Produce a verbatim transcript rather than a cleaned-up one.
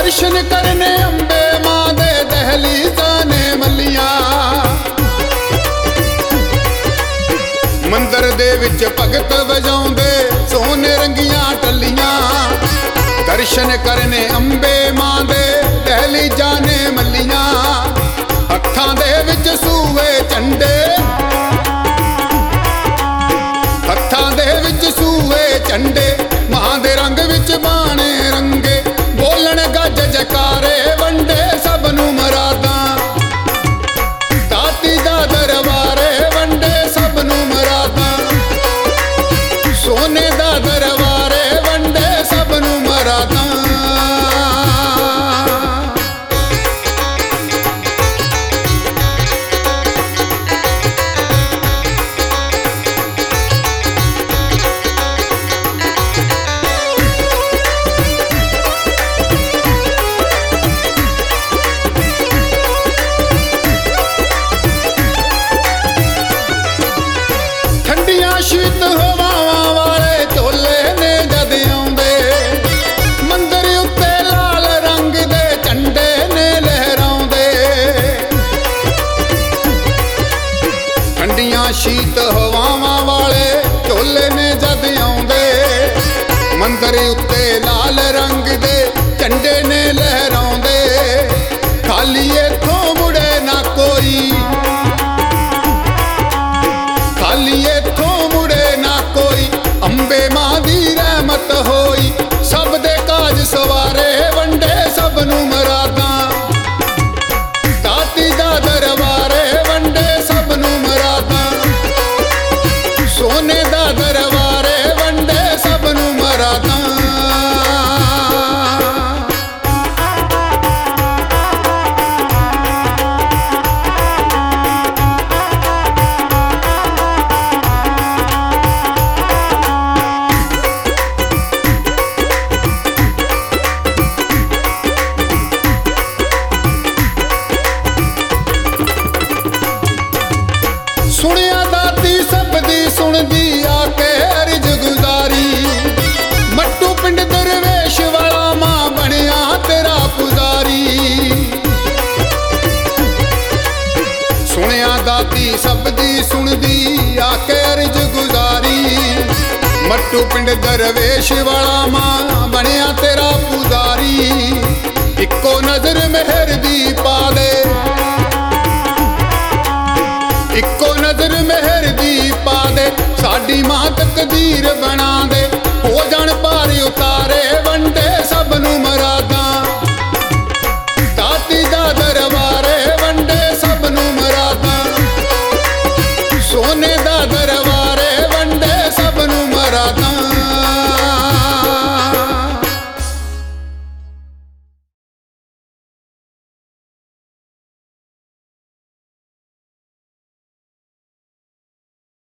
दर्शन करने अंबे मां दे दहलीज़ां ने मलियां। मंदिर दे विच भगत वजाउंदे सोने रंगियां टल्लियां। दर्शन करने अंबे मां दे दहलीज़ां ने मलियां। हत्थां दे विच सूवे झंडे, हत्थां दे विच सूवे झंडे, मां दे रंग विच बाणे रंगे। बोलन गज जकारे वंडे सब नूं मरादां। दाती दा दरबारे वंडे सब नूं मरादां। सोने दा दरबारे वंडे सब नूं मरादां। शीत हवावां वाले झोले ने जद आउंदे। मंदिर उत्ते लाल रंग दे झंडे ने लहराउंदे। ठंडियां शीत हवावां वाले झोले ने जद आउंदे। मंदिर उत्ते लाल रंग दे झंडे ने लहराउंदे। खाली इत्थों मुड़े ना कोई, खाली इत्थों मुड़े ना कोई। अंबे मां दी रहमत होई, सब दे काज सवारे वंडे सब नूं मरादां। दाती दा दरबारे वंडे सब नूं मरादां। सोने दा दरबारे वंडे सब नूं मरादां। सुनिया दाती सब दी सुनदी आके अर्ज गुजारी। मट्टू पिंड दरवेश वाला मां बनिया तेरा पुजारी। सुनिया दाती सब दी सुनदी आके अर्ज गुजारी। मट्टू पिंड दरवेश वाला मां बनिया तेरा पुजारी। इक्को नजर मेहर दी पा दे, इक्को नजर मेहर दी पा दे। साडी मां तकदीर बना दे।